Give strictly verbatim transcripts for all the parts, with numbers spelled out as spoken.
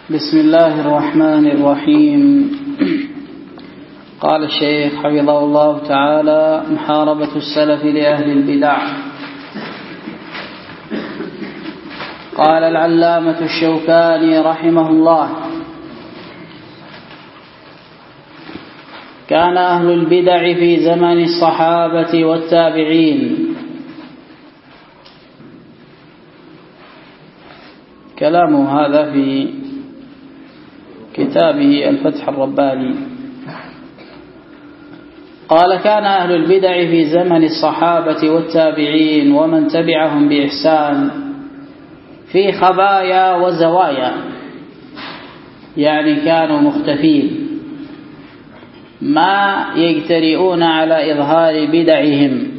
بسم الله الرحمن الرحيم. قال الشيخ حفظه الله تعالى: محاربة السلف لأهل البدع. قال العلامة الشوكاني رحمه الله: كان أهل البدع في زمن الصحابة والتابعين. كلامه هذا في كتابه الفتح الرباني. قال: كان أهل البدع في زمن الصحابة والتابعين ومن تبعهم بإحسان في خبايا وزوايا، يعني كانوا مختفين ما يجترئون على إظهار بدعهم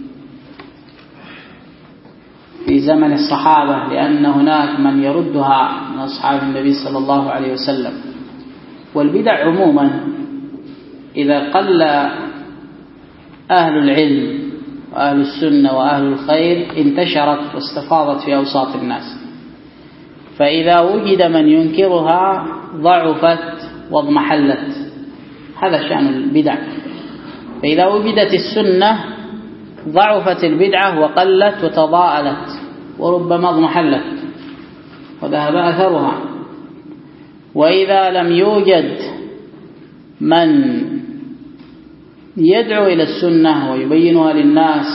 في زمن الصحابة، لأن هناك من يردها من أصحاب النبي صلى الله عليه وسلم. والبدع عموما إذا قل أهل العلم وأهل السنة وأهل الخير انتشرت واستفاضت في أوساط الناس، فإذا وجد من ينكرها ضعفت واضمحلت. هذا شأن البدع. فإذا وجدت السنة ضعفت البدعة وقلت وتضاءلت وربما اضمحلت وذهب أثرها. وإذا لم يوجد من يدعو إلى السنة ويبينها للناس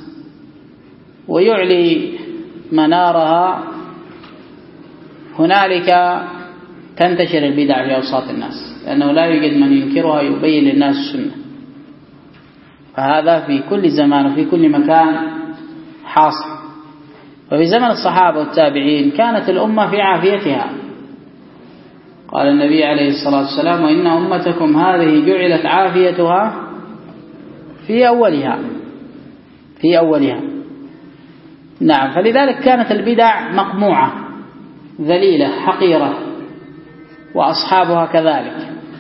ويعلي منارها، هنالك تنتشر البدع في أوساط الناس، لأنه لا يوجد من ينكرها يبين للناس السنة. فهذا في كل زمان وفي كل مكان حاصل. وفي زمن الصحابة والتابعين كانت الأمة في عافيتها. قال النبي عليه الصلاة والسلام: وإن أمتكم هذه جعلت عافيتها في أولها في أولها نعم. فلذلك كانت البدع مقموعة ذليلة حقيرة، وأصحابها كذلك.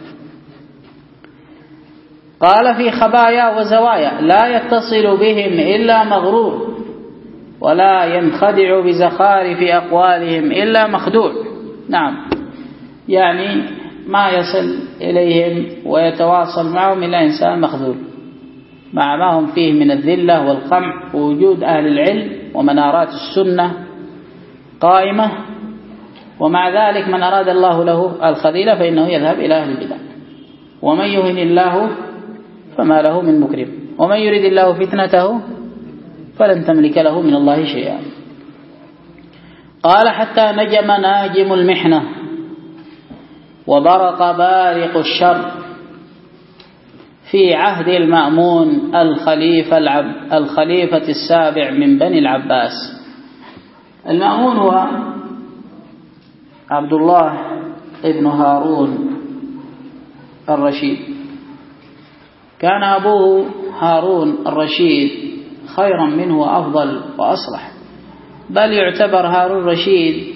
قال: في خبايا وزوايا لا يتصل بهم إلا مغرور، ولا ينخدع بزخارف أقوالهم إلا مخدوع. نعم، يعني ما يصل إليهم ويتواصل معهم إلا إنسان مخذول، مع ما هم فيه من الذلة والقمع ووجود أهل العلم ومنارات السنة قائمة. ومع ذلك من أراد الله له الخذيلة فإنه يذهب إلى أهل البدع. ومن يهن الله فما له من مكرم، ومن يريد الله فتنته فلن تملك له من الله شيئا. قال: حتى نجم ناجم المحنة وبرق بارق الشر في عهد المأمون الخليفة, العب الخليفة السابع من بني العباس. المأمون هو عبد الله ابن هارون الرشيد. كان أبوه هارون الرشيد خيرا منه وأفضل وأصلح، بل يعتبر هارون الرشيد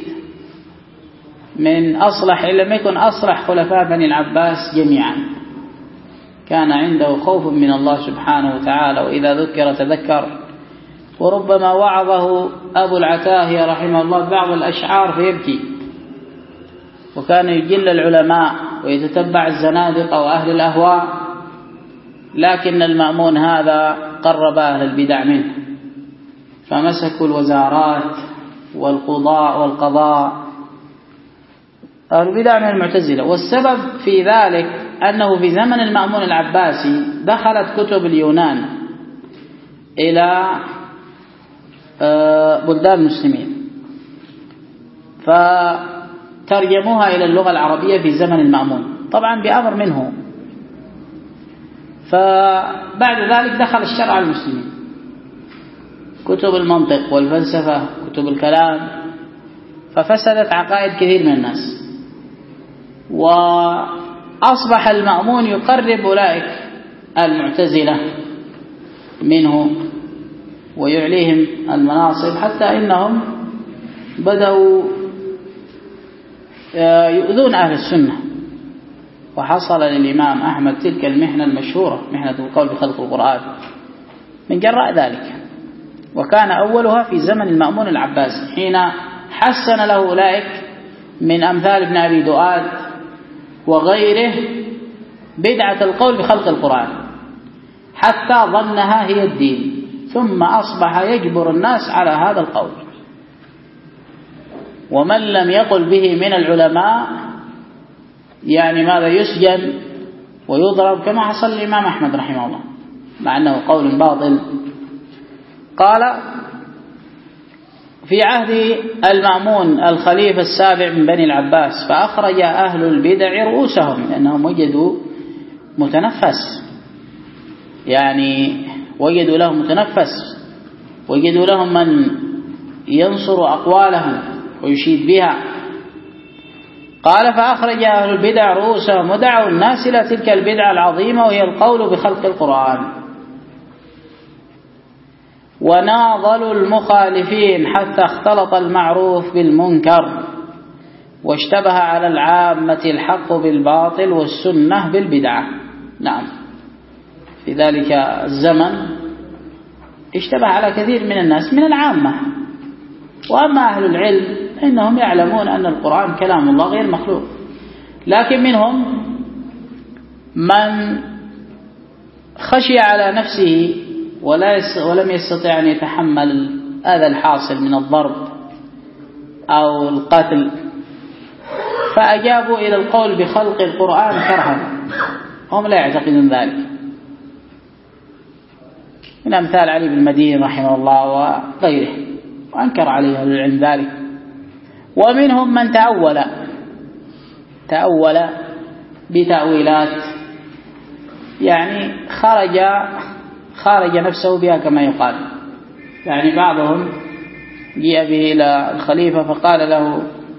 من أصلح إن لم يكن أصلح خلفاء بني العباس جميعا. كان عنده خوف من الله سبحانه وتعالى، وإذا ذكر تذكر. وربما وعظه أبو العتاهية رحمه الله بعض الأشعار فيبكي. وكان يجل العلماء ويتتبع الزنادقة وأهل الأهواء، لكن المأمون هذا قرب أهل البدع منه، فمسكوا الوزارات والقضاء والقضاء. أهل البدع من المعتزلة. والسبب في ذلك أنه في زمن المأمون العباسي دخلت كتب اليونان إلى بلدان المسلمين، فترجموها إلى اللغة العربية في زمن المأمون، طبعا بأمر منه. فبعد ذلك دخل الشرع على المسلمين، كتب المنطق والفلسفة، كتب الكلام، ففسدت عقائد كثير من الناس. وأصبح المأمون يقرب أولئك المعتزلة منه ويعليهم المناصب، حتى إنهم بدأوا يؤذون أهل السنة. وحصل للإمام أحمد تلك المحنة المشهورة، محنة القول بخلق القرآن، من جراء ذلك. وكان أولها في زمن المأمون العباسي حين حسن له أولئك من أمثال ابن أبي دؤاد وغيره بدعة القول بخلق القرآن حتى ظنها هي الدين، ثم أصبح يجبر الناس على هذا القول. ومن لم يقل به من العلماء يعني ماذا يسجن ويضرب كما حصل الإمام أحمد رحمه الله، مع أنه قول باطل. قال في عهد المأمون الخليفة السابع من بني العباس فأخرج أهل البدع رؤوسهم لأنهم وجدوا متنفس، يعني وجدوا لهم متنفس، وجدوا لهم من ينصر أقوالهم ويشيد بها. قال فأخرج أهل البدع رؤوسهم ودعوا الناس إلى تلك البدعة العظيمة وهي القول بخلق القرآن، وناضلوا المخالفين حتى اختلط المعروف بالمنكر واشتبه على العامة الحق بالباطل والسنة بالبدعة. نعم، في ذلك الزمن اشتبه على كثير من الناس من العامة. وأما أهل العلم إنهم يعلمون أن القرآن كلام الله غير مخلوق، لكن منهم من خشي على نفسه ولا ولم يستطيع أن يتحمل هذا الحاصل من الضرب أو القتل، فأجابوا إلى القول بخلق القرآن كرها، هم لا يعتقدون ذلك. من أمثال علي بن المديني رحمه الله وغيره، وأنكر عليه أهل العلم ذلك. ومنهم من تأول تأول بتأويلات، يعني خرج خارج نفسه بها كما يقال. يعني بعضهم جاء به إلى الخليفة فقال له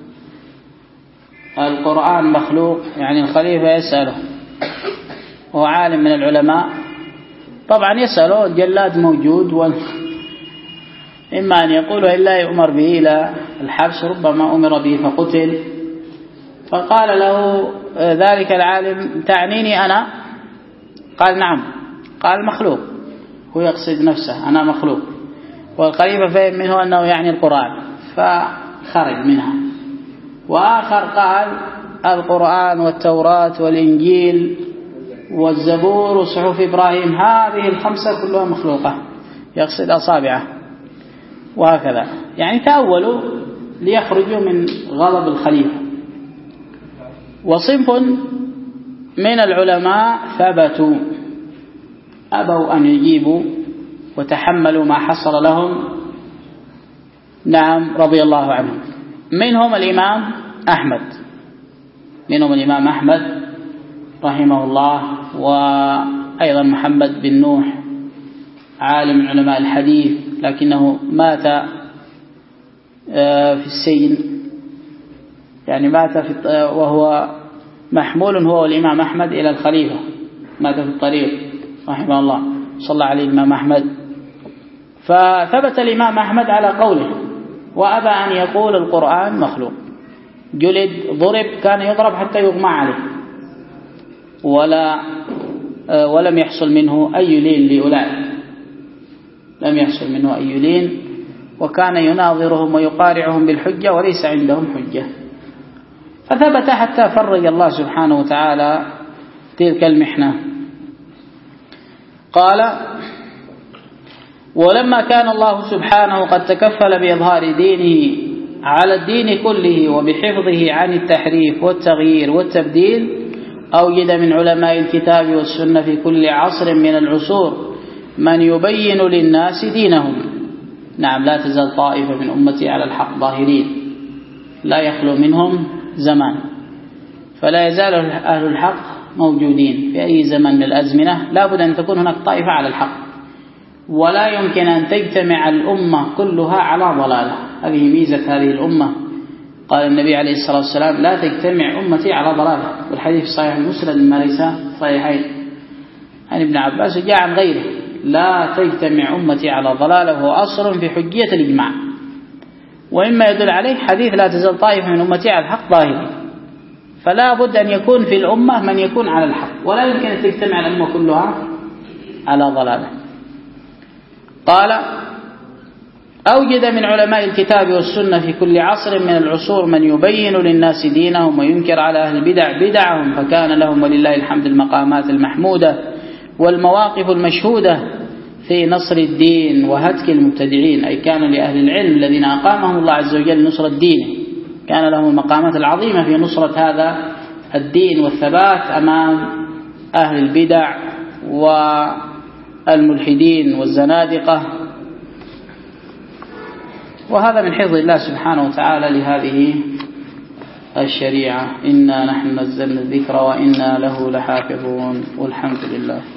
القرآن مخلوق، يعني الخليفة يسأله وهو عالم من العلماء، طبعا يسأله الجلاد موجود، إما أن يقول إلا يؤمر به إلى الحبس، ربما أمر به فقتل. فقال له ذلك العالم تعنيني أنا؟ قال نعم. قال مخلوق، هو يقصد نفسه أنا مخلوق، والخليفة فهم منه أنه يعني القرآن فخرج منها. وآخر قال القرآن والتوراة والإنجيل والزبور وصحف إبراهيم هذه الخمسة كلها مخلوقة، يقصد أصابعه، وهكذا. يعني تأولوا ليخرجوا من غضب الخليفة. وصنف من العلماء ثبتوا أبوا أن يجيبوا وتحملوا ما حصل لهم، نعم، رضي الله عنهم. منهم الإمام أحمد منهم الإمام أحمد رحمه الله، وأيضا محمد بن نوح عالم من علماء الحديث، لكنه مات في السجن، يعني مات في وهو محمول هو والإمام أحمد إلى الخليفة، مات في الطريق رحمه الله، صلى عليه الإمام أحمد. فثبت الإمام أحمد على قوله وأبى أن يقول القرآن مخلوق، جلد، ضرب، كان يضرب حتى يغمى عليه، ولا ولم يحصل منه أي لين لأولئك، لم يحصل منه أي لين، وكان يناظرهم ويقارعهم بالحجة وليس عندهم حجة. فثبت حتى فرج الله سبحانه وتعالى تلك المحنة. قال ولما كان الله سبحانه قد تكفل بإظهار دينه على الدين كله وبحفظه عن التحريف والتغيير والتبديل، أوجد من علماء الكتاب والسنة في كل عصر من العصور من يبين للناس دينهم. نعم، لا تزال طائفة من أمتي على الحق ظاهرين، لا يخلو منهم زمان، فلا يزال أهل الحق موجودين في أي زمن من الأزمنة. لا بد أن تكون هناك طائفة على الحق، ولا يمكن أن تجتمع الأمة كلها على ضلالة. هذه ميزة هذه الأمة. قال النبي عليه الصلاة والسلام لا تجتمع أمتي على ضلالة، والحديث صحيح مسلم ما ليس صحيحين عن ابن عباس جاء عن غيره، لا تجتمع أمتي على ضلالة، وهو أصل في حجية الإجماع. وإما يدل عليه حديث لا تزال طائفة من أمتي على الحق ظاهرين. فلا بد أن يكون في الأمة من يكون على الحق، ولا يمكن أن تجتمع الأمة كلها على ضلالة. قال أوجد من علماء الكتاب والسنة في كل عصر من العصور من يبين للناس دينهم وينكر على أهل البدع بدعهم، فكان لهم ولله الحمد المقامات المحمودة والمواقف المشهودة في نصر الدين وهتك المبتدعين، أي كان لأهل العلم الذين أقامهم الله عز وجل نصر الدين، كان لهم المقامات العظيمة في نصرة هذا الدين والثبات أمام أهل البدع والملحدين والزنادقة. وهذا من حفظ الله سبحانه وتعالى لهذه الشريعة. إنا نحن نزلنا الذكر وإنا له لحافظون، والحمد لله.